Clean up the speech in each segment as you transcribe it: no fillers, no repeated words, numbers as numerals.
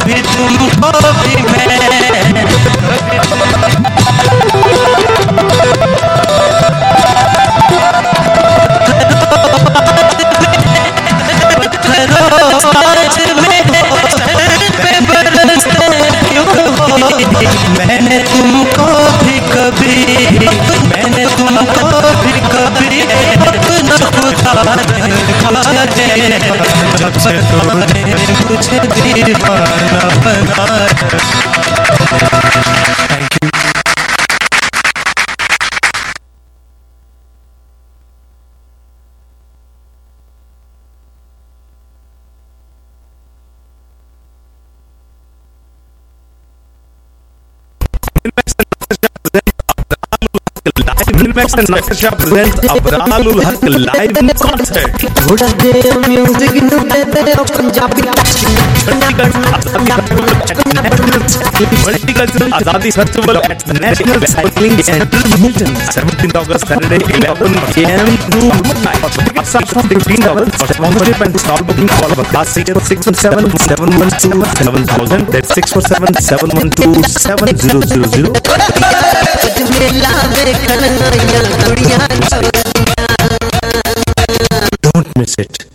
कभी तुमको भी मैं मैंने तुमको भी कभी अपना खुदा देखा है जब से तुमने मुझे दीवाना बनाया। Max and Natasha present Abrarul Haq live concert. थोड़ा देर म्यूजिक नु दे दे Punjabi Multicultural Azadi Festival at National Cycling Center, Hamilton. 17th August, Saturday, 11 a.m. to midnight. Tickets start from 15 dollars. For sponsorship and stall booking, call our class seat 647-712-7000. That's 647-712-7000. Don't miss it.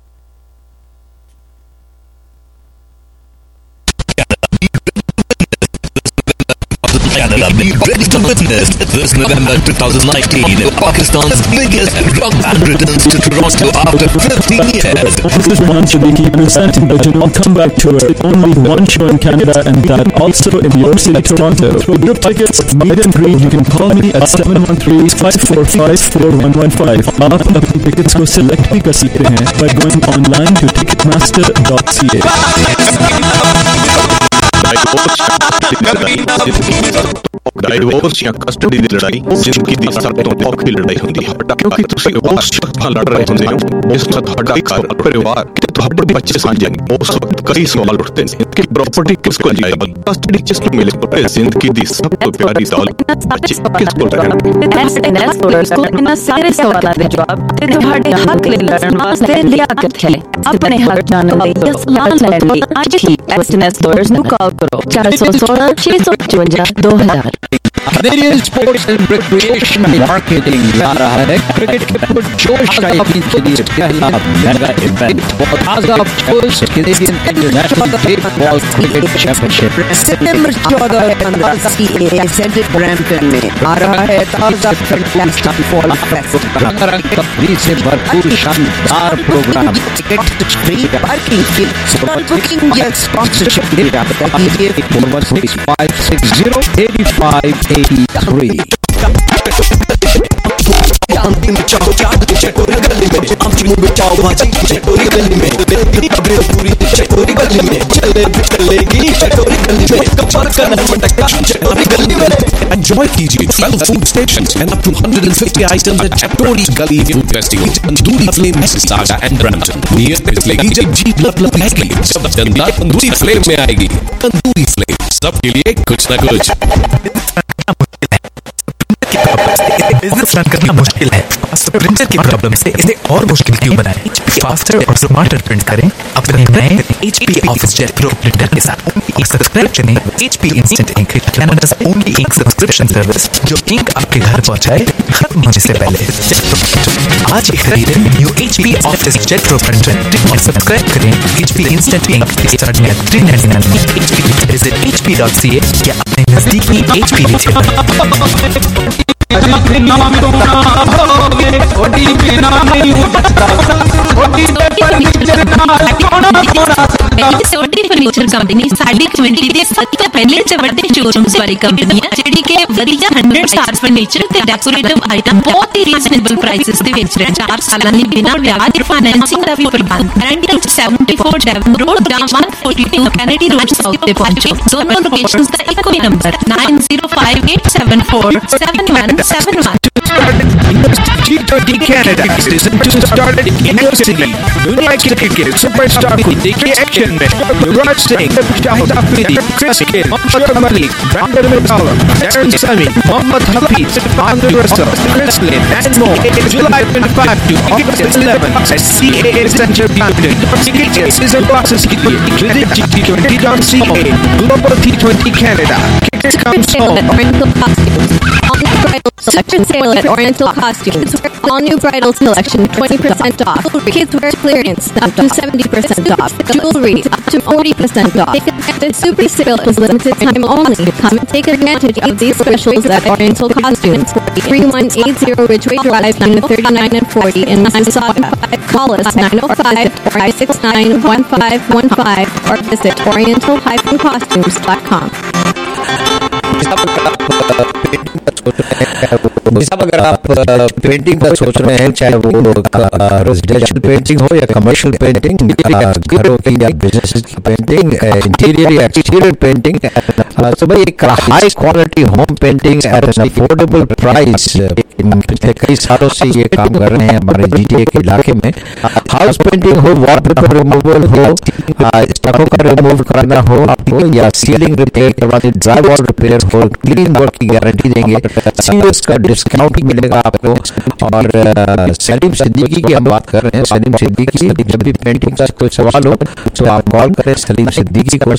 Be ready to witness this November 2019 Pakistan's biggest rock band returns to Toronto after 15 years. This is one Shubiki presenting the General Comeback Tour. Only one show in Canada and that also in your city, Toronto. For group tickets, meet and greet, you can call me at 713-545-4115. आप अपनी tickets को select भी कर सकते हैं by going online to ticketmaster.ca. Divorce या custody ਦੀ ਲੜਾਈ ਜ਼ਿੰਦਗੀ ਦੀ ਸਭ ਤੋਂ ਔਖੀ ਲੜਾਈ ਹੁੰਦੀ ਹੈ ਕਿਉਂਕਿ ਤੁਸੀਂ ਉਸ ਸ਼ਖਸ ਨਾਲ ਲੜ ਰਹੇ ਹੁੰਦੇ ਹੋ ਜਿਸ ਨਾਲ ਤੁਹਾਡਾ ਘਰ ਪਰਿਵਾਰ ਤੇ ਤੁਹਾਡੇ ਬੱਚੇ ਸਾਂਝੇ ਨੇ ਉਸ ਵਕਤ ਕਈ ਸਵਾਲ ਉੱਠਦੇ ਨੇ ਕਿ ਪ੍ਰਾਪਰਟੀ ਕਿਸ ਕੋਲ ਜਾਏਗੀ ਕਸਟਡੀ ਕਿਸ ਨੂੰ ਮਿਲੇਗੀ ਜ਼ਿੰਦਗੀ ਦੀ ਸਭ ਤੋਂ ਪਿਆਰੀ ਦੌਲਤ ਬੱਚੇ ਕਿਸ ਕੋਲ ਰਹਿਣਗੇ ਇਹਨਾਂ ਸਾਰੇ ਸਵਾਲਾਂ ਦੇ ਜਵਾਬ ਤੇ ਤੁਹਾਡੇ ਹੱਕ ਲਈ ਲੜਨ ਵਾਸਤੇ ਲਿਆਕਤ ਹੈ ਆਪਣੇ ਹੱਕ ਜਾਣਨ ਲਈ ਜਾਂ ਸਲਾਹ ਲੈਣ ਲਈ ਅੱਜ ਹੀ ਐਸਐਨਐਸ ਲੋਇਰਸ ਨੂੰ ਕਾਲ ਕਰੋ 416-655-2000 Canadian Sports and Recreation Marketing ला रहा है क्रिकेट के पुरजोश आयोजन के लिए पहला mega event Plaza of Choice Canadian International Baseball Cricket Championship सितंबर 14 और 15 CAA सेंटर ब्रैम्पटन में आ रहा है ताजा फैंटास्टिक फॉल फेस्ट रंग तफरीह से भरपूर शानदार programme ticket free parking fee for booking या स्पॉन्सरशिप रब्ता कीजिए 416508583 अंतिम चाव चाद चटोरी गली में आमची मुंह चाव भाजी चटोरी गली में बेटी खबरें पूरी चटोरी गली में चलेगी चटोरी गली में कपर का मटका चटोरी गली में Enjoy कीजिए 12 food stations and up to 150 items at Chaptori Gully Food Festival Tandoori Flame Mississauga and Brampton नियत पे चलेगी जब जी लप हैगी सब गंदा तंदूरी फ्लेम में आएगी तंदूरी फ्लेम सबके लिए कुछ ना कुछ बिजनेस रन करना मुश्किल है प्रिंटर की प्रॉब्लम से इसे और मुश्किल क्यों बनाएं फास्टर और स्मार्टर प्रिंट करें अपने नए HP ऑफिसजेट प्रो प्रिंटर के साथ सब्सक्राइब करें HP instant ink Canada's only ink subscription service जो इंक आपके घर पहुंचाए खत्म होने से पहले आज ही खरीदें new HP OfficeJet Pro printer और सब्सक्राइब करें HP instant ink starting at $399 visit hp.ca या अपने नजदीकी HP रिटेलर फर्नीचर कंपनी साडी कम्युनिटी ਦੇ ਸਭ ਤੋਂ ਪਹਿਲੇ ਤੇ ਵੱਡੇ ਸ਼ੋਰੂਮਸ ਵਾਲੀ ਕੰਪਨੀ ਹੈ ਜਿਹੜੀ ਕਿ ਵਧੀਆ 100 ਸਟਾਰ ਫਰਨੀਚਰ ਤੇ ਡੈਕੋਰੇਟਿਵ ਆਈਟਮ ਬਹੁਤ ਹੀ ਰੀਜ਼ਨੇਬਲ ਪ੍ਰਾਈਸਸ ਦੇ ਵਿੱਚ ਰਹੇ 4 ਸਾਲਾਂ ਦੀ ਬਿਨਾਂ ਵਿਆਜ ਫਾਈਨੈਂਸਿੰਗ ਦਾ ਵੀ ਪ੍ਰਬੰਧ guarantee 74 Devon road down 142 Kennedy road south ਤੇ ਪਹੁੰਚੋ ਦੋਨੋਂ ਲੋਕੇਸ਼ਨਸ ਦਾ ਇੱਕੋ ਹੀ number 9058747171 G20 Canada is started in your city. दुनिया क्रिकेट के सुपरस्टार को देखिए एक्शन में युवराज Singh, Shahid Afridi, Chris Kidd, Mohammad Malik, Brandon McCallum, Darren Sami, Mohammad Hafiz, Andre Russell, Chris Lynn, and more. July 25 to August 11 at CAA Center Building. Tickets season passes visit G20.ca. Global T20 Canada. Kids comes home. Oriental Costumes. All new bridal selection sale at Oriental Costumes. All new bridal selection 20% off. Kids wear clearance up to 70% off. Jewelry up to 40% off. The super sale is limited time only. Come and take advantage of these specials at Oriental Costumes. 3180 Ridgeway Drive, 39 and 40 in Mississauga. Call us 905-569-1515 or visit oriental-costumes.com. अगर आप painting का सोच रहे हैं, चाहे वो residential painting हो या कमर्शियल पेंटिंग, घरों की या बिजनेस की पेंटिंग, इंटीरियर या एक्सटीरियर पेंटिंग, तो भाई एक high quality home painting at an affordable price. पिछले कई सालों से ये काम कर रहे हैं हमारे जीटीए के इलाके में। हाउस पेंटिंग हो, वॉलपेपर रिमूवल हो, स्टकों का रिमूव करना हो आपको, या सीलिंग रिपेयर करवानी, ड्राईवॉल रिपेयर हो, क्लीन वर्क की गारंटी देंगे, सीरियस का डिस्काउंट मिलेगा आपको। और सलीम सिद्दीकी की हम बात कर रहे हैं। सलीम सिद्दीकी, जब भी पेंटिंग का कोई सवाल हो तो आप कॉल करें सलीम सिद्दीकी को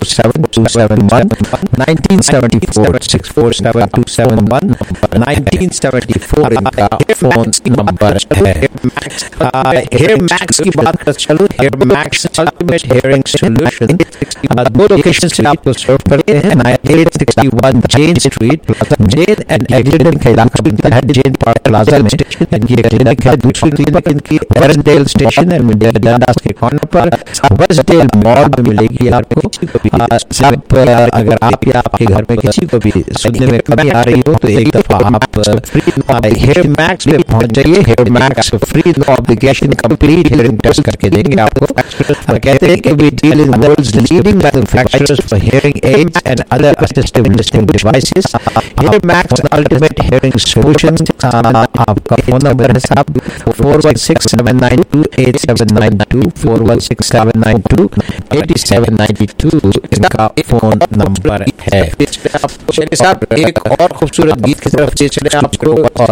647271 1974 इनका फोन नंबर है। हेयर मैक्स की बात कर चलो। Hair Max ultimate hearing solution 2 location से आपको सर्व करते हैं। 9861 जेन स्ट्रीट, जेन एंड एग्लिडन का इलाका बनता है। जेन पार्क प्लाजा में इनकी एक क्लिनिक है। दूसरी क्लिनिक इनकी एरनडेल स्टेशन एंड डंडास के कॉर्नर पर वेस्टडेल मॉल में मिलेगी आपको। अगर आप या आपके घर में किसी को भी सुनने में कमी आ रही हो तो एक दफा आप हेयर मैक्स में पहुंच जाइए। Hair Max free no obligation complete hearing test करके देंगे आपको। कहते हैं कि we deal in world's leading manufacturers for hearing aids and other assistive listening devices. Hair Max ultimate hearing solution. आपका फोन नंबर है साहब 4167928792 4167928792 इनका फोन नंबर है। चलिए साहब एक और खूबसूरत गीत की तरफ से चले आपको, और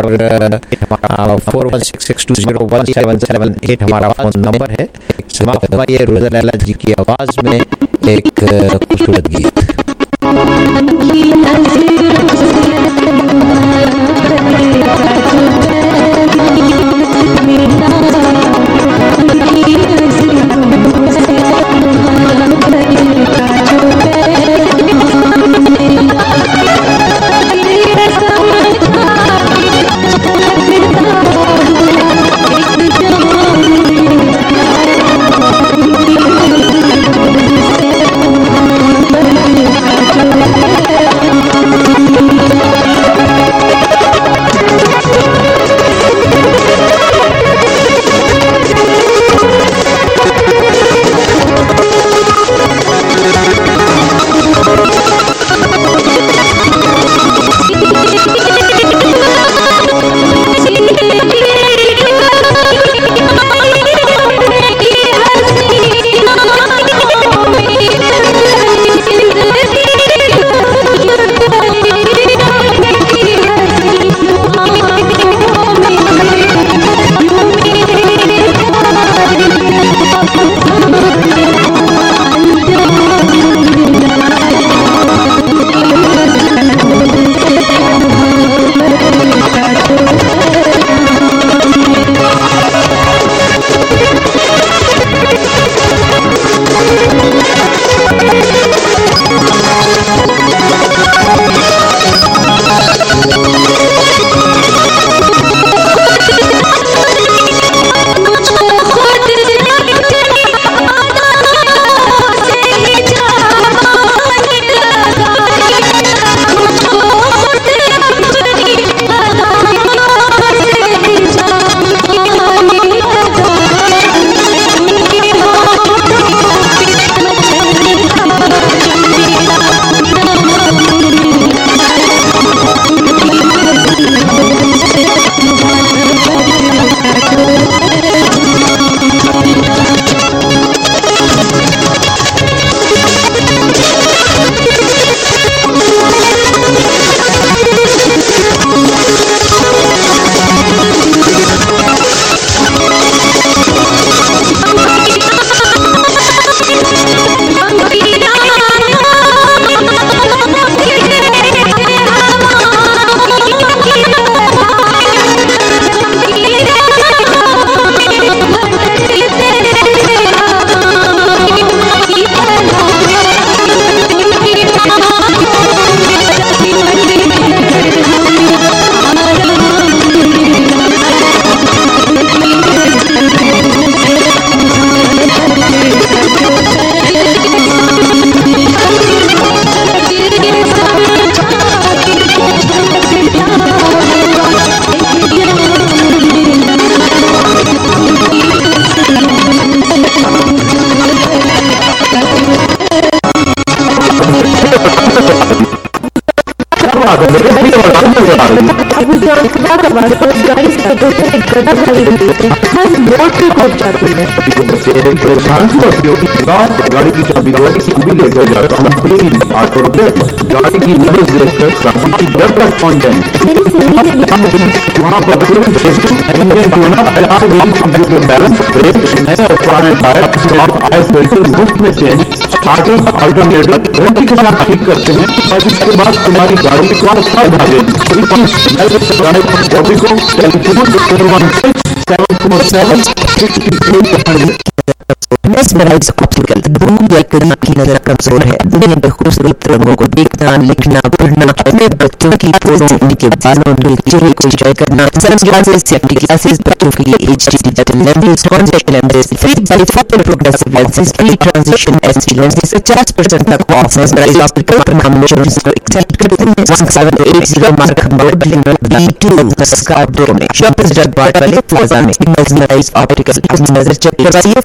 4166201778 हमारा फोन नंबर है। समाप्त हुआ रोजा लैला जी की आवाज में एक खूबसूरत गीत। गाड़ी की चाबी दो भी लेकर जाता हूँ, गाड़ी की नजर देखकर घर तक पहुँच जाए वहाँ पर कंप्यूटर बैलेंस नए और पुराने टायर मुफ्त में चेंज अल्टरनेटर गारंटी के साथ ठीक करते हैं और इसके बाद तुम्हारी गाड़ी को भागे को टेलीफोन मेस्मराइज ऑप्टिकल दूर देखकर की नजर कमजोर है, दुनिया के खूबसूरत रंगों को देखना, लिखना, पढ़ना, अपने बच्चों की फोटो, उनके बालों, उनके चेहरे को एंजॉय करना, सनग्लासेस, सेफ्टी ग्लासेस, बच्चों के लिए HD digital lenses, contact lenses, free by photo progressive lenses, free transition SD lenses 50% तक ऑफ। मेस्मराइज ऑप्टिकल पर हम इंश्योरेंस को एक्सेप्ट करते हैं। 1780 मार्क नंबर B2 स्कार्ब्रो में शॉपर्स डॉट बार वाले प्लाजा में मेस्मराइज ऑप्टिकल अपनी नजर चेक करवाइए।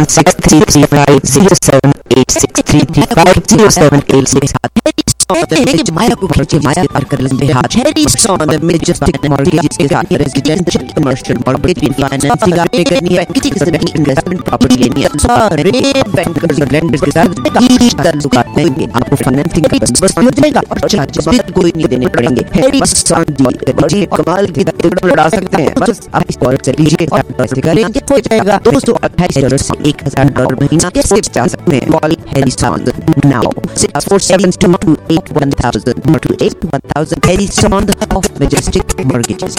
416-335-0786-335-0786 Maya को खींचे, माया पार कर लंबे हाथ। Harry Son Majestic Mortgage का रेजिडेंशियल कमर्शियल मॉर्गेज फाइनेंसिंग आपने करनी है, किसी किस्म की इन्वेस्टमेंट प्रॉपर्टी लेनी है, सारे बैंकर्स और लेंडर्स के साथ ही ताल्लुकात देंगे, आपको फाइनेंसिंग का बंदोबस्त हो जाएगा और चार्जेस भी कोई नहीं देने पड़ेंगे। Harry Son जी कमाल की दर बढ़ा सकते हैं, बस आप इस कॉल से लीजिए और पैसे करेंगे हो जाएगा $228 से $1,000 महीना के सेव जा सकते हैं। Call Harry Son now 6472281000 or to 81000 Harry Son of Majestic Mortgages.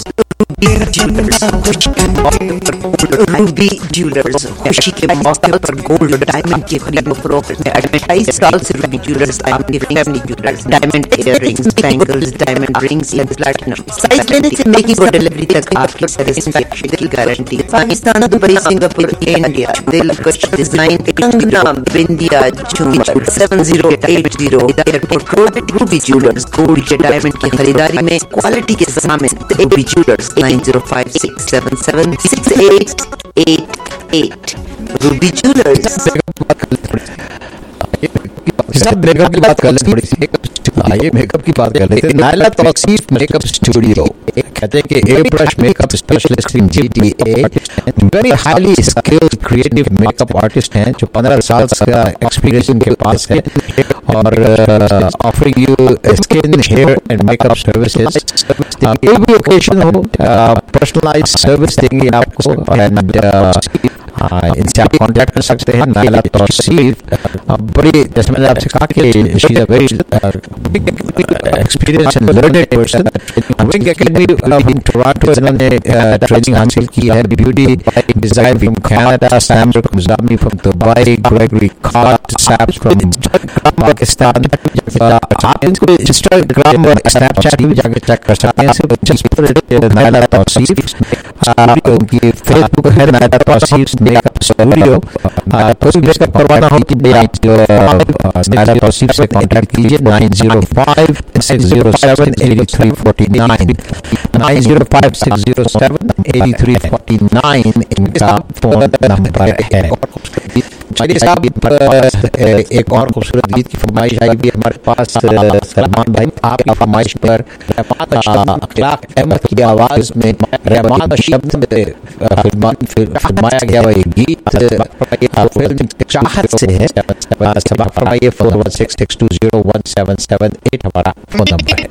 Ruby Jewellers खुशी के मौके पर गोल्ड और डायमंड की खरीद फरोख्त में 28 साल से रूबी ज्वेलर्स आपके family jewellers diamond earrings, bangles, diamond rings या प्लैटिनम साइज लेने से मेकिंग और डिलीवरी तक आपकी सैटिस्फैक्शन की गारंटी। पाकिस्तान, दुबई, सिंगापुर, इंडिया, दिलकश डिजाइन, कंगना, बिंदिया, झुमर 7080 airport road Ruby Jewellers. Gold या डायमंड की खरीदारी में क्वालिटी के सामने Ruby Jewellers 9056776888 Ruby Jewellers. Makeup की बात कर लेते थोड़ी सी। आइए मेकअप की बात कर लेते हैं। नायला तौसीफ मेकअप स्टूडियो कहते हैं कि air brush makeup specialist in GTA, very highly skilled creative makeup artist हैं जो 15 साल का एक्सपीरियंस इनके पास है और offering you skin, hair and makeup services. कोई भी ओकेजन हो पर्सनलाइज सर्विस देंगे आपको एंड इनसे आप कांटेक्ट कर सकते हैं। नायला तौसीफ बड़ी, जैसे मैंने आपसे कहा कि she is a very experience and learned person. Wing Academy in Toronto इन्होंने ट्रेनिंग हासिल की है। ब्यूटी डिजाइन फ्रॉम कनाडा, सैमर कुमजामी फ्रॉम दुबई, ग्रेगरी कॉट सैप्स फ्रॉम पाकिस्तान। आप इनको इंस्टाग्राम और स्नैपचैट भी जाकर चेक कर सकते हैं। नायला तौसीफ, उनकी फेसबुक है नायला तौसीफ मेकअप स्टूडियो। कोई भी मेकअप करवाना हो नायला तौसीफ से कांटेक्ट कीजिए 905-607-8349 905-607-8349 इनका फोन नंबर है। साहब एक और खूबसूरत गीत की फरमाइश आई भी हमारे पास सलमान भाई। आपकी फरमाइश पर अखलाक अहमद की आवाज में रहमान शब्द में फरमाया गया हुआ एक गीत फिल्म चाहत से है। फरमाइए 4166201778 हमारा फोन नंबर है।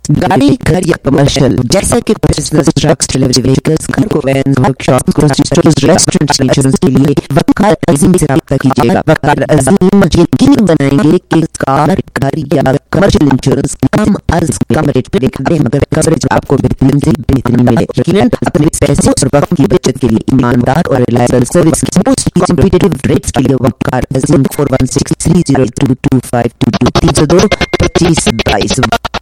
गाड़ी, घर या कमर्शियल जैसे कि बिजनेस, ट्रक्स, डिलीवरी व्हीकल्स, घर को van, workshop, grocery stores, restaurants insurance के लिए वकार अजीम से रब्ता कीजिएगा। वकार अजीम यकीनी बनाएंगे कि कार, घर या कमर्शियल इंश्योरेंस कम अज कम रेट पे दिखाए मगर कवरेज आपको बेहतरीन से बेहतरीन मिले। यकीनन अपने पैसे और वक्त की बचत के लिए ईमानदार और रिलायबल सर्विस की मोस्ट कॉम्पिटिटिव रेट्स के लिए वकार अजीम 4163022522 302 2522।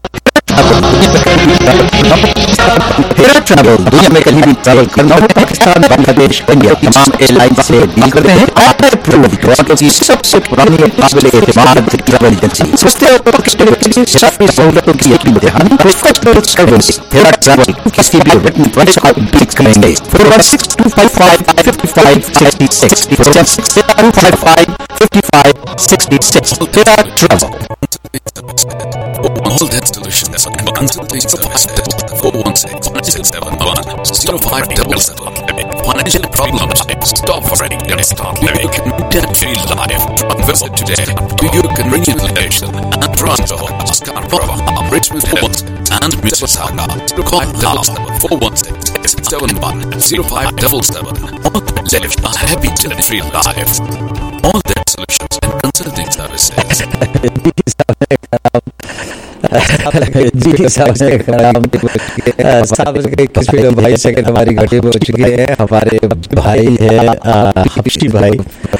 हेरा ट्रैवल दुनिया में कहीं भी ट्रैवल करना हो, पाकिस्तान, बांग्लादेश, इंडिया तमाम एयरलाइन से डील करते हैं। टोरंटो की सबसे पुरानी और काबिल एतमाद ट्रैवल एजेंसी, सस्ते और सस्ती सहूलतों की एक इम्तिहान सर्विस। हेरा ट्रैवल किसी भी रिटन प्राइस का उल्लेख करेंगे। 416-255-5566 416-255-5566 हेरा travel. All that solutions and consulting services 416-671-0577. Financial problems stop worrying and start living debt-free life. Visit today to your convenient location and Toronto, Scarborough, Richmond Hills and Mississauga. Call now 416-671-0577 or live a happy debt-free life. All that solutions and consulting services. जी साहब किसी भाई second हमारी घटी हो चुकी है। हमारे भाई है हफ्सी भाई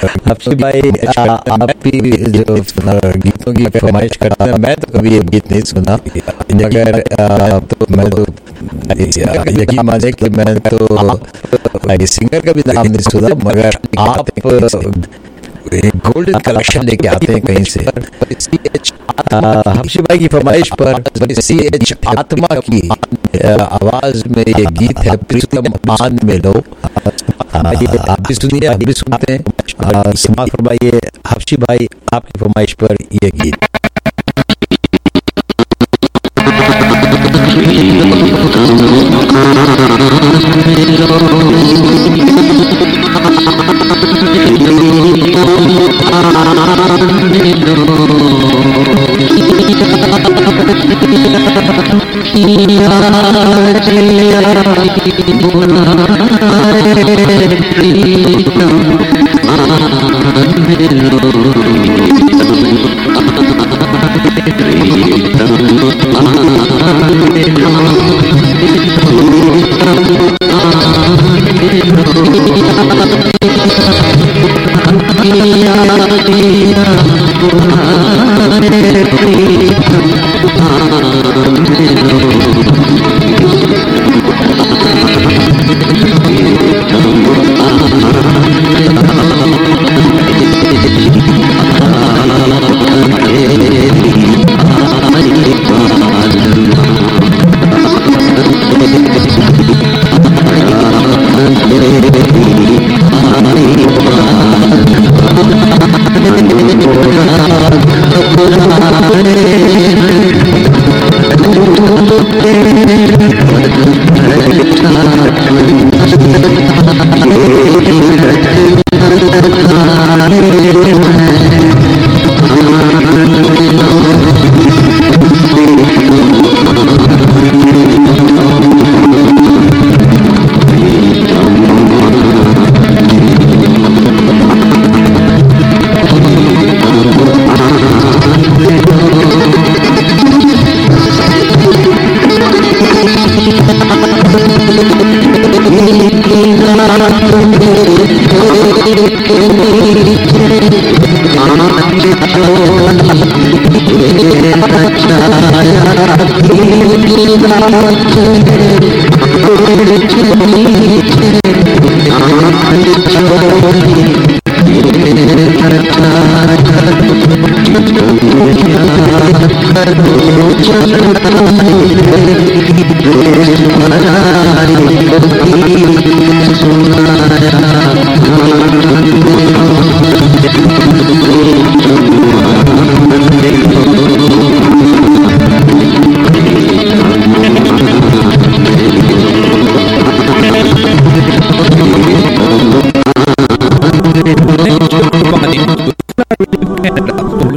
आपकी जो गीतों की फरमाइश करता है। मैं तो कभी ये गीत नहीं सुना मगर तो मैं तो यकीन माने कि मैं तो सिंगर का भी नाम नहीं सुना मगर आप गोल्डन कलेक्शन लेके आते हैं कहीं से। हफ्सी भाई की फरमाइश पर CH आत्मा की आवाज में ये गीत है प्रीतम आन में लो। आप भी सुनिए, आप भी सुनते हैं। समाप्त फरमाइए हफ्सी भाई आपकी फरमाइश पर ये गीत।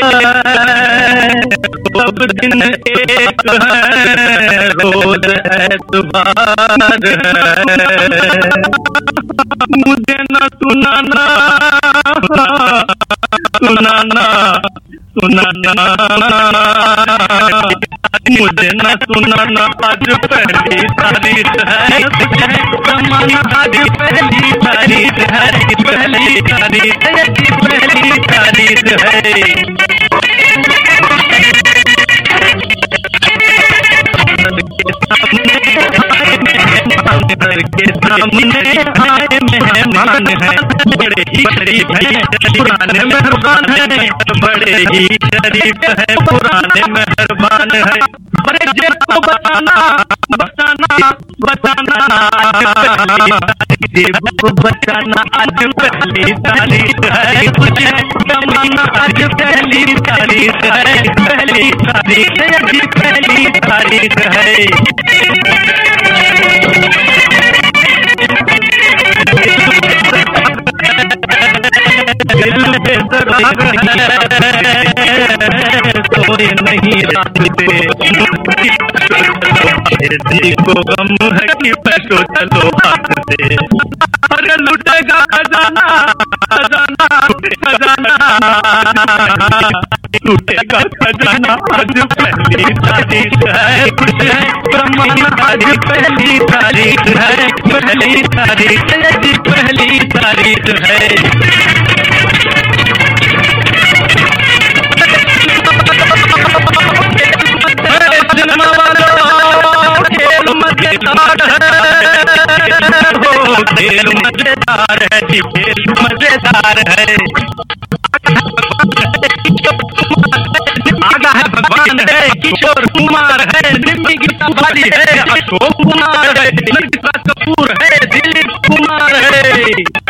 सब दिन एक है, रोज एतबार है। मुझे न सुनाना सुनाना सुनाना, मुझे न सुनाना, आज पहली तारीख है, जमाना आज पहली तारीख है, पहली तारीख है, पहली तारीख है। के सामने आए मेहमान है, बड़े ही शरीफ है, पुराने मेहरबान है, बड़े ही शरीफ है, पुराने मेहरबान है। बड़े जेब को बचाना बचाना बचाना, जेब को बचाना आज पहली तारीख है, जमाना आज पहली तारीख है, पहली तारीख है, पहली तारीख है। सोए नहीं रात जी को गम है कि पैसो चलो हाथ से, अरे लुटेगा खजाना खजाना खजाना, लुटेगा खजाना आज पहली तारीख है, ब्रह्मन आज पहली तारीख है, पहली तारीख है, पहली तारीख है। सिनेमा वालों खेल मजेदार है, हो खेल मजेदार है जी, खेल मजेदार है। आगा है भगवान है, किशोर कुमार है, निम्मी गीता वाली है, अशोक कुमार है, नरगिसा कपूर है, दिलीप कुमार है।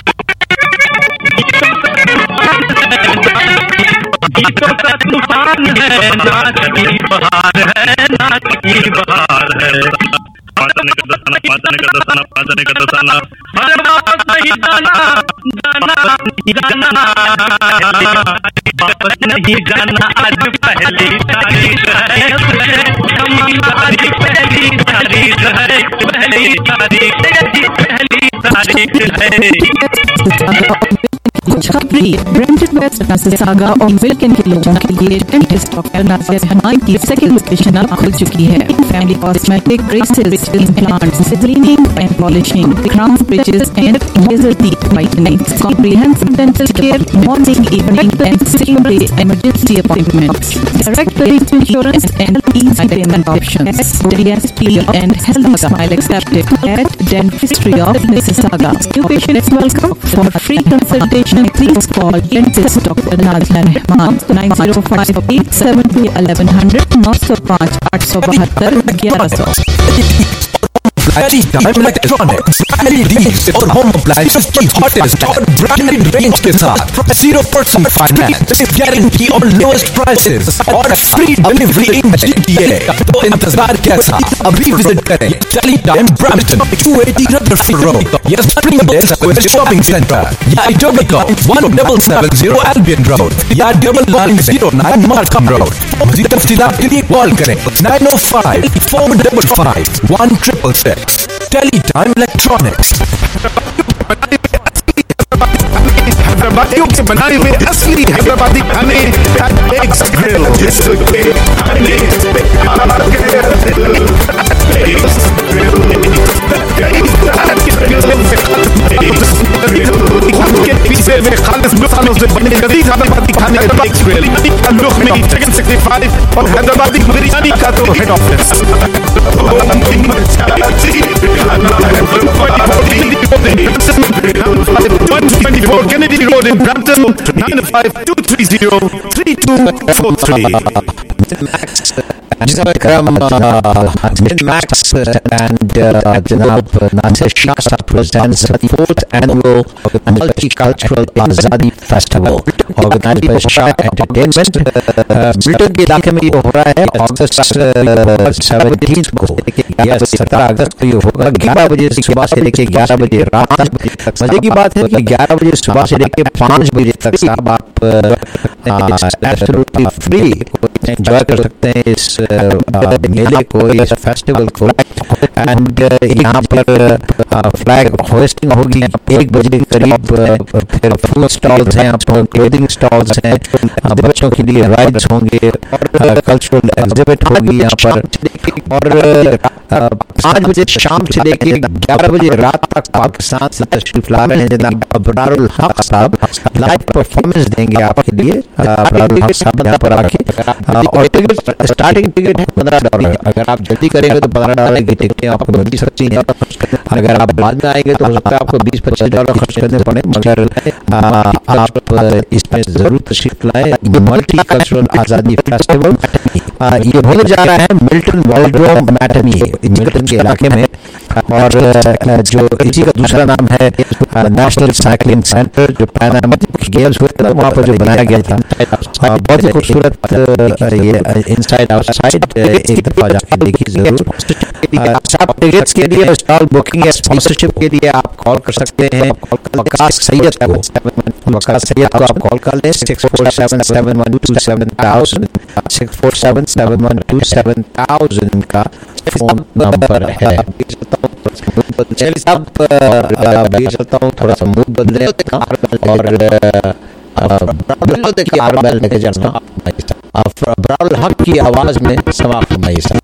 गीतों का तूफान है, नाच की बहार है, नाच की बहार है। पादने का दसाना, पादने का दसाना, पादने का दसाना, हर वापस नहीं जाना जाना जाना, वापस नहीं जाना आज पहली तारीख है, आज पहली तारीख है, पहली तारीख है, पहली तारीख है। खुशखबरी ब्रांडेड वेस्ट मिसिसागा और विल्किन के लोगों के लिए डेंटिस्ट डॉक्टर नासिर हनाई की सेकंड लोकेशन अब खुल चुकी है। Family cosmetic, braces, implants, cleaning and polishing, crown bridges and laser teeth whitening, comprehensive dental care, morning, evening and same day emergency appointments, direct payment insurance and easy payment options, DSP and health smile accepted at Dentistry of Mississauga. New patients welcome. For free consultation, please call dentist Dr. Nazlan Rahman 9058721100 905 872 1100। Time electronics LEDs और home appliances की hottest और branded range के साथ 0% finance, guarantee और lowest prices और free delivery in GTA। तो इंतजार कैसा, अभी विजिट करें tele time Brampton 280 Rutherford road या स्प्रिंगडेल स्क्वायर शॉपिंग सेंटर या 7770 एल्बियन रोड या 1109 मार्कम रोड। मज़ीद तफसीलात के लिए कॉल करें 905 455 1666। Teletime Electronics। हैदराबादियों के बनाए हुए असली हैदराबादी खाने पीछे में खालिस मसालों से बने लजीज हैदराबादी खाने ताल्लुक में चिकन 65 और हैदराबादी बिरयानी का तो head office 124 Kennedy Road in Brampton 95230 3243। Max and Janab Nasir Shah presents the 4th annual Multicultural Azadi Festival organized by Shah Entertainment. Milton के इलाके में ये हो रहा है अगस्त 17 को या 17 अगस्त को ये होगा 11 बजे सुबह से लेकर 11 बजे रात तक। मजे की बात है कि 11 बजे सुबह से लेकर 5 बजे तक साहब आप एब्सोल्युटली फ्री एंजॉय कर सकते हैं इस मेले को, इस फेस्टिवल को। एंड यहाँ पर फ्लैग होस्टिंग होगी 1 बजे के करीब। फिर फूड स्टॉल्स हैं, क्लोथिंग स्टॉल्स हैं, बच्चों के लिए राइड्स होंगे, कल्चरल एग्जिबिट होगी यहाँ पर। और 5 बजे शाम से लेकर 11 बजे रात तक पाकिस्तान से तशरीफ ला रहे हैं जनाब अबरारुल हक साहब लाइव परफॉर्मेंस देंगे आपके लिए। अबरारुल हक साहब यहाँ पर आके और टिकट स्टार्टिंग टिकट है $15। अगर आप जल्दी करेंगे तो $15 की टिकटें आपको मिल सकती हैं। अगर आप बाद में आएंगे तो हो सकता है आपको $20-25 खर्च करने पड़े, मगर आप इसमें जरूर तशरीफ लाएं। मल्टी कल्चरल आज़ादी फेस्टिवल ये होने जा रहा है मिल्टन वॉल्ड्रोम मैटनी मिल्टन के इलाके में। और जो इसी का दूसरा नाम है नेशनल साइकिलिंग सेंटर, जो पैन अमेरिकन गेम्स हुए थे वहाँ पर जो बनाया गया था। बहुत ही खूबसूरत ये इनसाइड आउटसाइड एक दफा जाके देखिए जरूर। सब टिकट्स के लिए स्टॉल बुकिंग या स्पॉन्सरशिप के लिए आप कॉल कर सकते हैं वकास सैयद को। वकास सैयद को आप कॉल कर लें 6477127000 6477127000 का फोन नंबर है। चलिए साहब चलता हूँ, थोड़ा सा मूड बदले और देखिए आरबेल लेके जाना अबरारुल हक की आवाज में समाप्त फरमाइए साहब।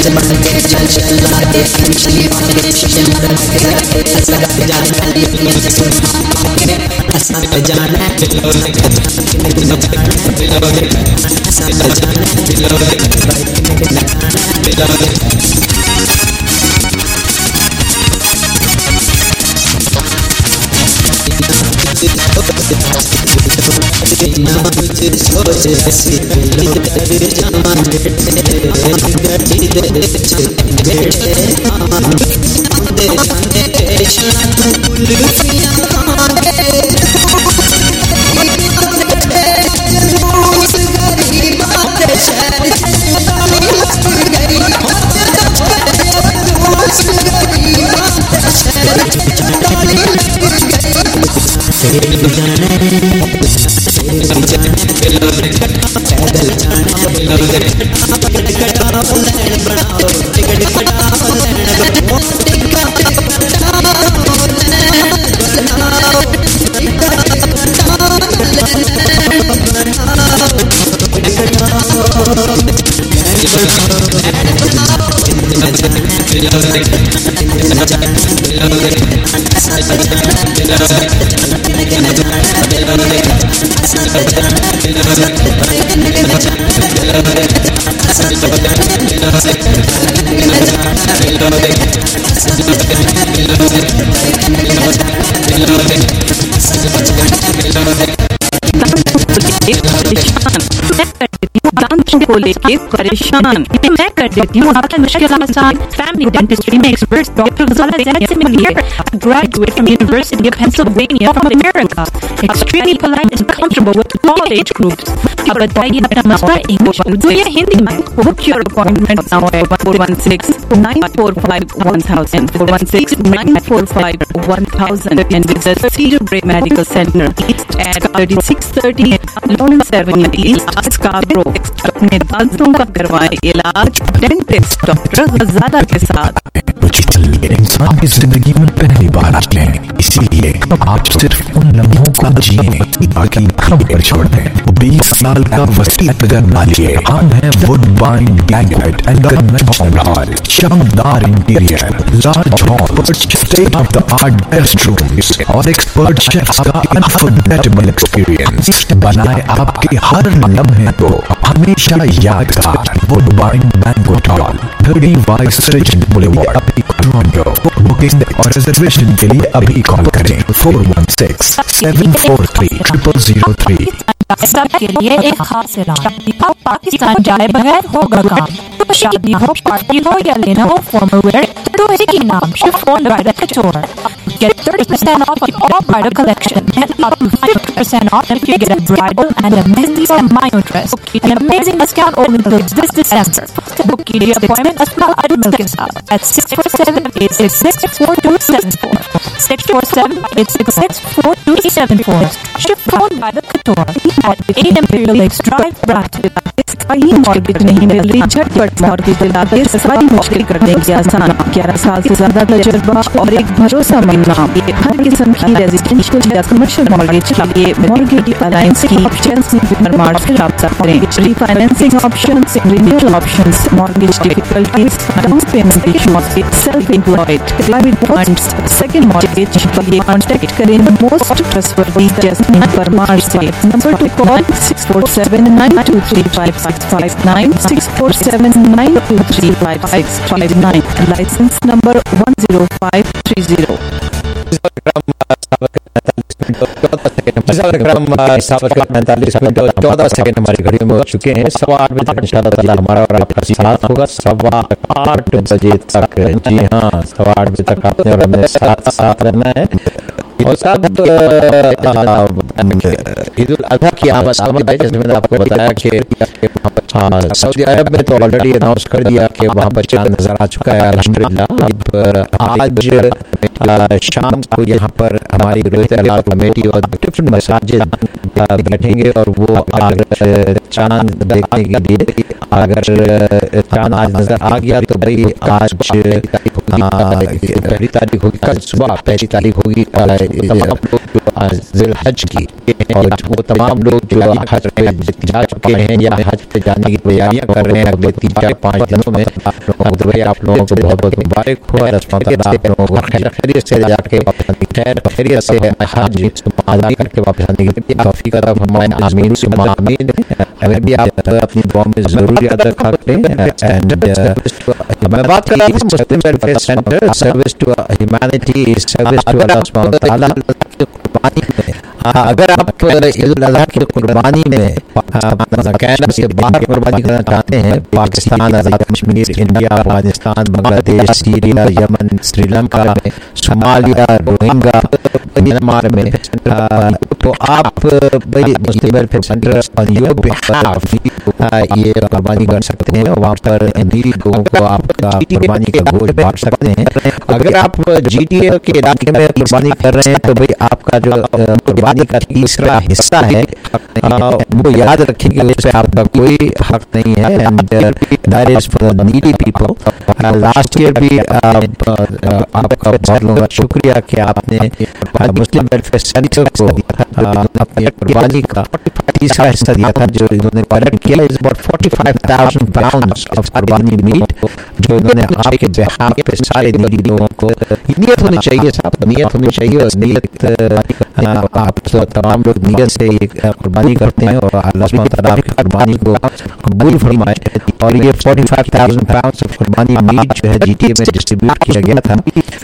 को लेके परेशान मैं कर देती हूँ फैमिली डेंटिस्ट्री में expert doctor graduate from University of Pennsylvania from America, extremely polite and comfortable with all age groups. अब बताइए अपना मसला इंग्लिश उर्दू या हिंदी में? Book your appointment now at 416-945-1000 416-945-1000 and visit Cedar Bray Medical Center at 3630 Lawrence Avenue East, Scarborough. अपने दांतों का करवाएं इलाज डेंटिस्ट डॉक्टर गजाला के साथ। कुछ पल इंसान की जिंदगी में पहली बार आते हैं, इसीलिए आप सिर्फ उन लम्हों को जिए बाकी हम पर छोड़ दें। 20 साल का वसीयत करना लिए हम हैं Woodbine banquet and convention hall, शानदार interior, large hall, state of the art guest rooms और एक्सपर्ट शेफ्स का अनफॉरगेटेबल एक्सपीरियंस बनाए आपके हर लम्हे को हमेशा यादगार। Woodbine banquet hall, 30 vice surgeon boulevard, Toronto. Booking और रिजर्वेशन के लिए अभी कॉल करें 416-743-0003। सबके लिए एक खास ऐलान, अब पाकिस्तान जाए बगैर होगा काम। शादी हो, पार्टी हो या लेना हो फॉर्मल वेयर, तो इसी की नाम chiffon bridal couture. Get 30% off all bridal collection and up to 50% off if you get a bridal and a mehndi or mayo dress. An amazing discount only until this December. Book your appointment Asma Admil ke saath at 647-866-4274 647-866-4274 Chiffon by the Couture at 8 Imperial Lakes Drive, Brampton. सही mortgage नहीं मिल रही, झटपट mortgage दिलाकर सफाई मुश्किल कर देंगे आसान। 11 साल से ज्यादा तजुर्बा और एक भरोसेमंद नाम, हर किस्म की रेजिडेंशियल या कमर्शियल मॉर्गेज के लिए मॉर्गेज अलायंस की ऑप्शंस निर्माण से राब्ता करें। Refinancing options, renewal options, mortgage difficulties, down payment issues, self employed, climate funds, second mortgage के लिए कांटेक्ट करें मोस्ट ट्रस्टवर्दी जैस्मीन परमार से। Number to call 647-923-5659 647-923-5659, licence number 10530। 14 second हमारी घड़ी में हो चुके हैं। 8:15 बजे तक इंशाअल्लाह हमारा और आपका साथ होगा 8:15 बजे तक। जी हाँ, 8:15 बजे तक आपने और हमें साथ रहना है। और साथ ईद उल अजहा की आमद है, जैसे मैंने आपको बताया कि सऊदी अरब में तो ऑलरेडी अनाउंस कर दिया कि वहाँ पर चांद नजर आ चुका है अल्हम्दुलिल्लाह। अब आज शाम को यहाँ पर हमारी रोहित अलाल कमेटी और डिफरेंट मसाजिद बैठेंगे और वो अगर चांद देखने के लिए, अगर चांद आज नजर आ गया तो भाई आज पहली तारीख होगी कल सुबह, पहली तारीख होगी ज़िलहज की, और वो तमाम लोग जो हज पे जा चुके हैं या हज पे जाने की तैयारियां कर रहे हैं अगले 3-4-5 दिनों में, तो भाई आप लोगों को बहुत बहुत मुबारक हो। आप लोगों को खैरियत से जाके खैरियत से हज अदा करके वापस आने की तौफीक अता फरमाए। आमीन सुम्मा आमीन। हमें भी आप अपनी दुआ में जरूर याद रखा करें। एंड मैं बात कर रहा हूँ Muslim welfare centre, service to humanity, service to Allah सुब्हानहू व तआला। कुर्बानी में अगर आप ईद उल अज़हा की कुर्बानी में कनाडा से बाहर कुर्बानी करना चाहते हैं, Pakistan, Azad Kashmir, India, Afghanistan, Bangladesh, Syria, Yemen, Sri Lanka में, सोमालिया, रोहिंग्या, म्यांमार में, तो आप भाई Muslim welfare centre on your behalf ये कुर्बानी कर सकते हैं। वहाँ पर अमीर लोगों को आपका कुर्बानी का गोश्त बांट सकते हैं। अगर आप GTA के इलाके में कुर्बानी कर रहे हैं तो भाई आपका जो कुर्बानी का तीसरा हिस्सा है वो याद रखिए कि उस पर आपका कोई हक नहीं है। And that is for the needy people. Last year भी आपका बहुत बहुत शुक्रिया कि आपने मुस्लिम वेलफेयर सेंटर को अपनी कुर्बानी का तीसरा हिस्सा दिया था जो इन्होंने कलेक्ट किया। इज अबाउट 45,000 पाउंड्स ऑफ कुर्बानी मीट जो इन्होंने आपके बिहाफ पे सारे नीडी लोगों को, नियत होनी चाहिए साहब, नियत होनी चाहिए। और नियत आप तो तमाम लोग नियत से कुर्बानी करते हैं और अल्लाह सुब्हानहू व तआला की कुर्बानी को कबूल फरमाए। और ये 45,000 पाउंड्स ऑफ कुर्बानी मीट जो है GTA में डिस्ट्रीब्यूट किया गया था।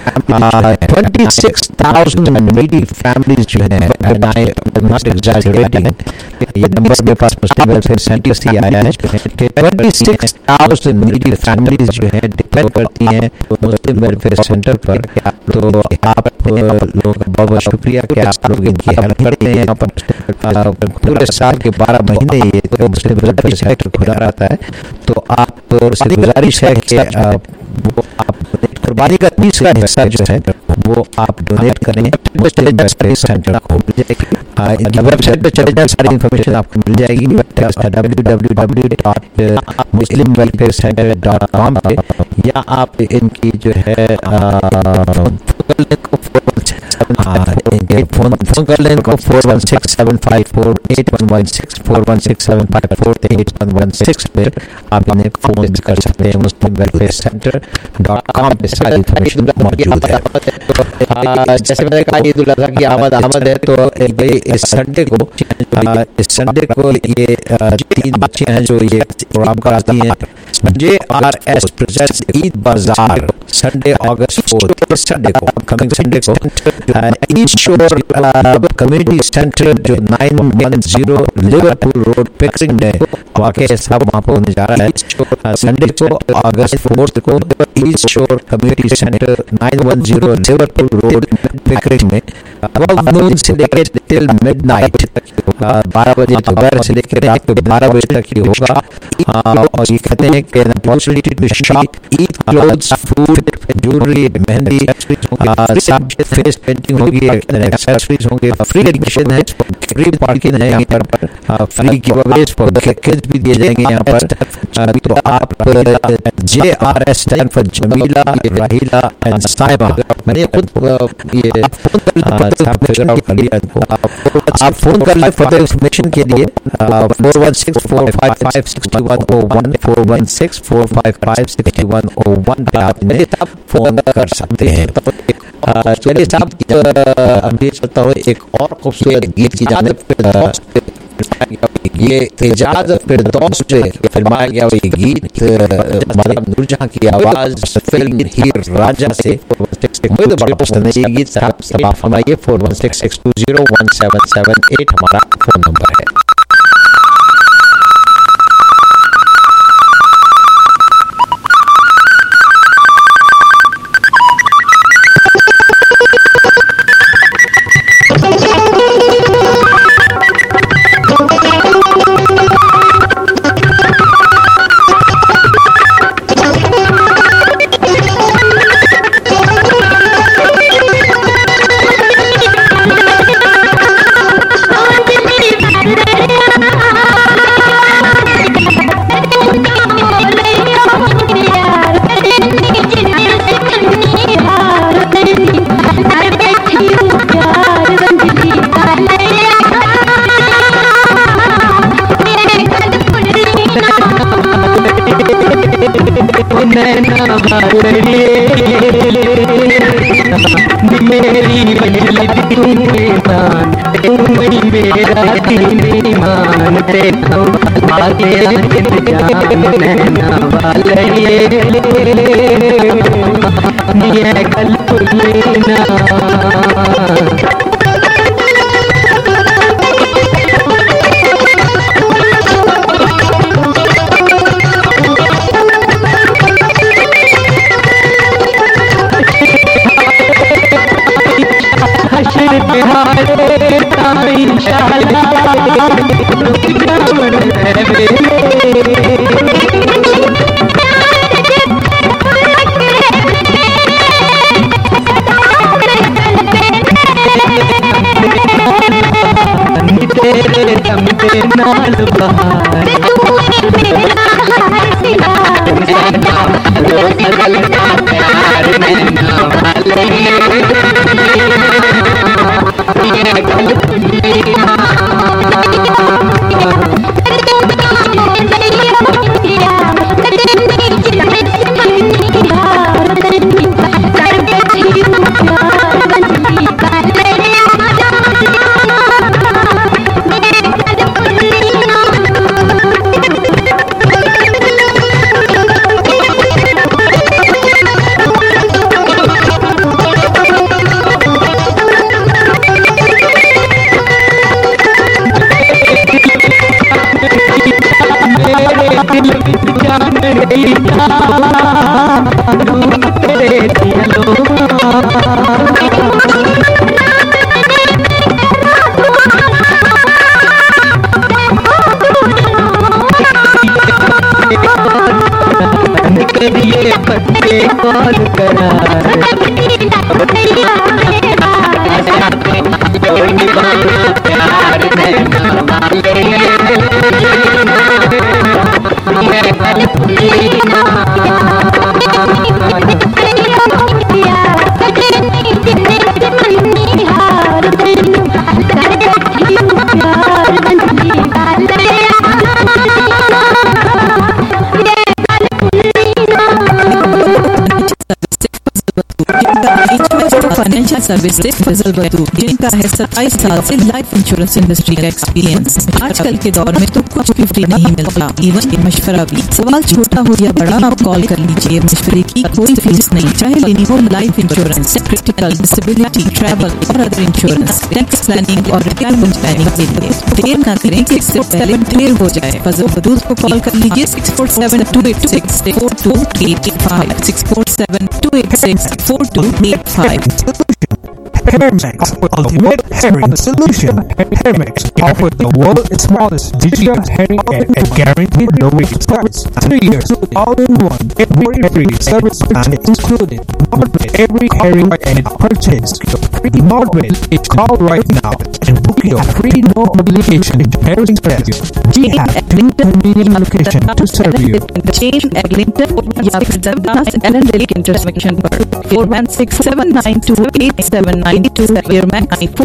26,000 needy families जो है, and I am not exaggerating, ये नंबर मेरे पास मुस्लिम वेलफेयर सेंटर से आया है कि 26,000 needy families जो है डिपेंड करती हैं मुस्लिम वेलफेयर सेंटर पर। तो आप लोगों का बहुत बहुत शुक्रिया कि आप लोग इनकी हेल्प करते हैं। यहाँ पर पूरे साल के 12 महीने ये तो मुस्लिम वेलफेयर सेंटर खुला रहता है। तो आप से गुजारिश है कि वो आप कुर्बानी का तीसरा हिस्सा जो है वो आप डोनेट करें मुस्लिम वेलफेयर सेंटर को। वेबसाइट पे चले जाए, सारी इन्फॉर्मेशन आपको मिल जाएगी www.muslimwelfarecenter.com पे, या आप इनकी जो है फोन कर लें इनको 416-754-8116 416-754-8116 पे आप इन्हें फोन कर सकते हैं। मुस्लिम वेलफेयर सेंटर.com पे सारी इन्फॉर्मेशन मौजूद है। जैसे मैंने कहा ईद उल अज़हा की आमद है, तो इस संडे को ये 3 बच्चे हैं जो ये प्रोग्राम कराती हैं। JRS प्रेजेंट्स ईद बाजार संडे August 4 संडे को, कमिंग संडे को ईस्ट शोर कम्युनिटी सेंटर जो 910 लिवरपूल रोड पिकरिंग है वाकई सब वहाँ पर होने जा रहा है। संडे को August 4 को east shore community centre 910 Liverpool road Pickering में 12 नून से लेकर टिल मिडनाइट 12 बजे दोपहर से लेकर रात को 12 बजे तक ही होगा। और ये कहते हैं कि opportunity to shop, eat clothes, food, jewellery, mehndi, face painting होगी, एक्सेसरीज होंगे, फ्री एडमिशन है, फ्री पार्किंग है यहाँ पर, फ्री गिवअवेज फॉर किड्स भी दिए जाएंगे यहाँ पर। तो आप JRS स्टैंड फॉर जमीला, राहिला एंड साइबा। मैंने खुद ये आप फोन कर लें फर्दर इंफॉर्मेशन के लिए 416-455-6101 416-455-6101 पे आप इन्हें फोन कर सकते हैं। चलिए साहब, अभी चलता हूँ एक और खूबसूरत गीत की जानिब। ये एजाज फिरदौस पे फिल्माया गया ये गीत मदम नूरजहां की आवाज फिल्म हीर राजा से मुझे तो बड़ा पसंद है ये गीत। साहब फरमाइए 416-620-1778 हमारा फोन नंबर है। Thank you. नैना वाले मेरी मंजिल तुम ईमान तुम मेरा दीन ईमान तेरा आगे जान नैना वाले ये कल्प लेना तेरे दम पे नाल बहार पत्ते कॉल करा फाइनेंशियल सर्विसेज फजल बदू जिनका है 27 साल से लाइफ इंश्योरेंस इंडस्ट्री का एक्सपीरियंस। आजकल के दौर में तो कुछ भी फ्री नहीं मिलता, इवन के मशवरा भी। सवाल छोटा हो या बड़ा आप कॉल कर लीजिए, मशवरे की कोई फीस नहीं, चाहे लेनी हो life insurance, critical, disability, travel और अदर इंश्योरेंस, टैक्स प्लानिंग और रिटायरमेंट प्लानिंग के लिए। देर न करें कि इससे पहले देर हो जाए। फजल बदूद को कॉल कर लीजिए 647-286-4285 647-286-4285। Hairmax, ultimate herring solution. Hairmax offers the world's smallest digital herring egg at guaranteed no wait price. 3 years, all in one. Every service plan included. Nordwell, every herring egg purchase. Nordwell, it's called right now and book your free no obligation herring spread. Jihad, Clinton medium location to serve you. Change Eglinton या फिर दरदास Elon daily intersection पर 416-792-8792 airman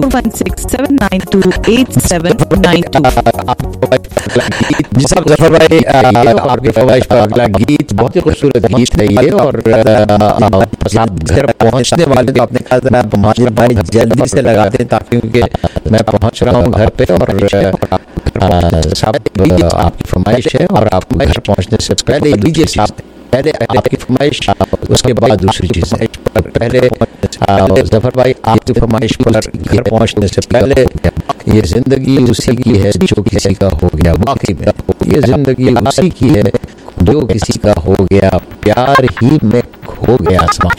416-792-8792। जी साहब जफर भाई, आपकी फरमाइश पर अगला गीत बहुत ही खूबसूरत गीत है ये, और घर पहुंचने वाले तो आपने कहा जरा माजिद भाई जल्दी से लगा दें ताकि क्योंकि मैं पहुंच रहा हूँ घर पे, और साहब आपकी फरमाइश है और आपको घर पहुंचने से पहले लीजिए साहब, पहले आपकी फरमाइश उसके बाद दूसरी चीज़। पहले जफर भाई आपकी फरमाइश पर घर पहुंचने से पहले ये जिंदगी उसी की है जो किसी का हो गया, वाकई में ये जिंदगी उसी की है जो किसी का हो गया, प्यार ही में खो गया आसमां।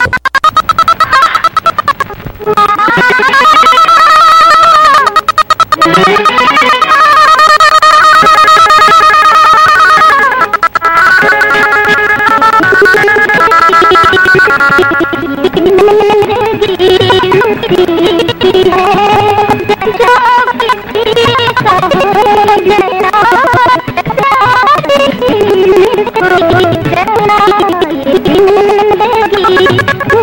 जिंदगी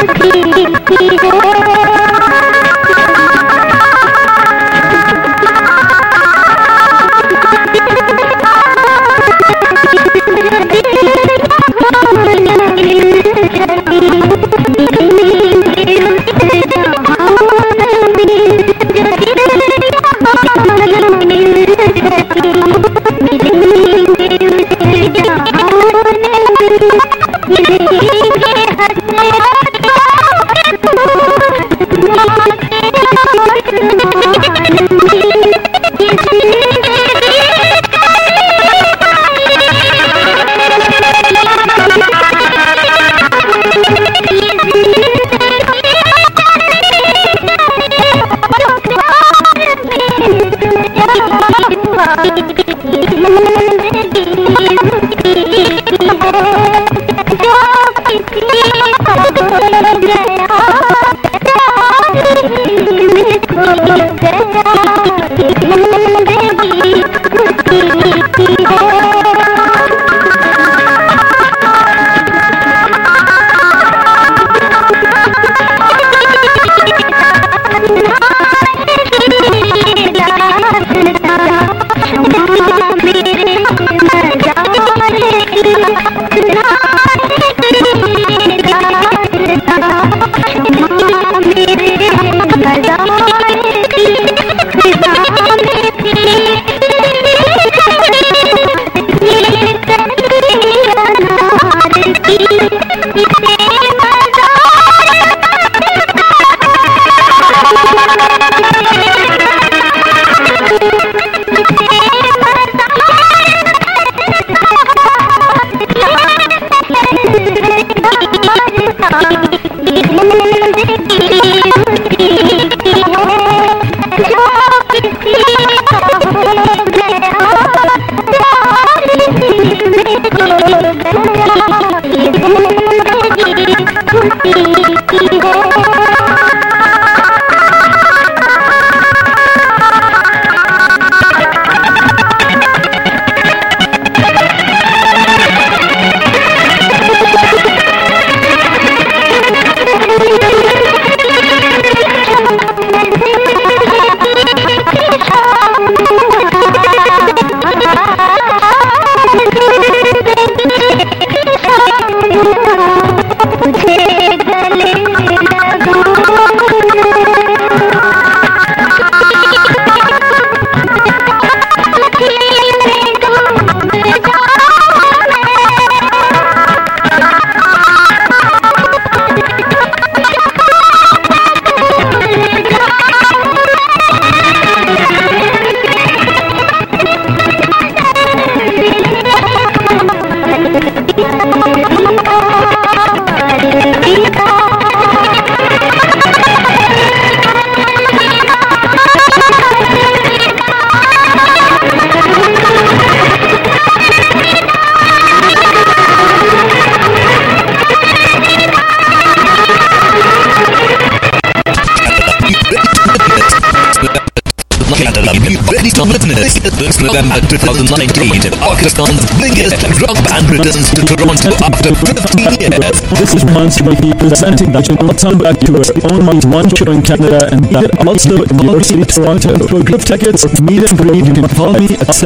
This November 2019, Pakistan's biggest rock band returns to Toronto after 15 years. This is Mansi presenting the Comeback Tour. Only one show in Canada and that also in your city, Toronto. For group tickets, meet and greet, you can call me at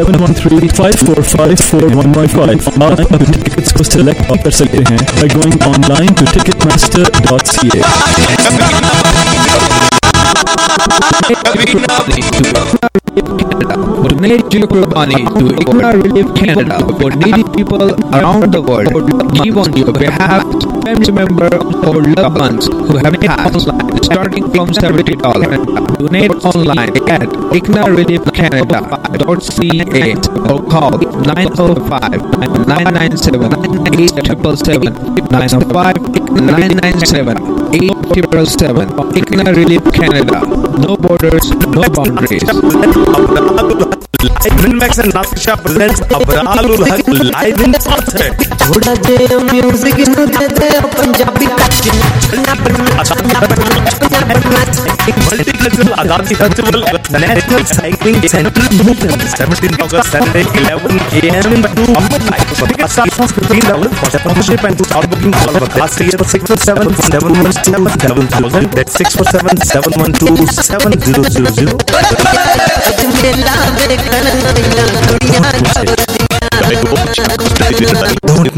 713-545-4155. आप अपने tickets को select कर सकते हैं by going online to ticketmaster.ca. Donate your Qurbani to Ikra Relief Canada for needy people around the world. Give on your behalf family member or loved ones who have passed, starting from $70. Donate online at ikrareliefcanada.ca or call 905-997-8777 905-997-8777. Ikra Relief Canada. No borders, no boundaries. Max and Nasisha presents Abrarul Haq live in concert. थोड़ा जे music नु दे दे Punjabi Multicultural Azadi Festival National Cycling Center 17th August Saturday 11 AM to midnight. Tickets start from $15 for sponsorship and to start booking call for last year 647-712-7000. That's 647-712-7000.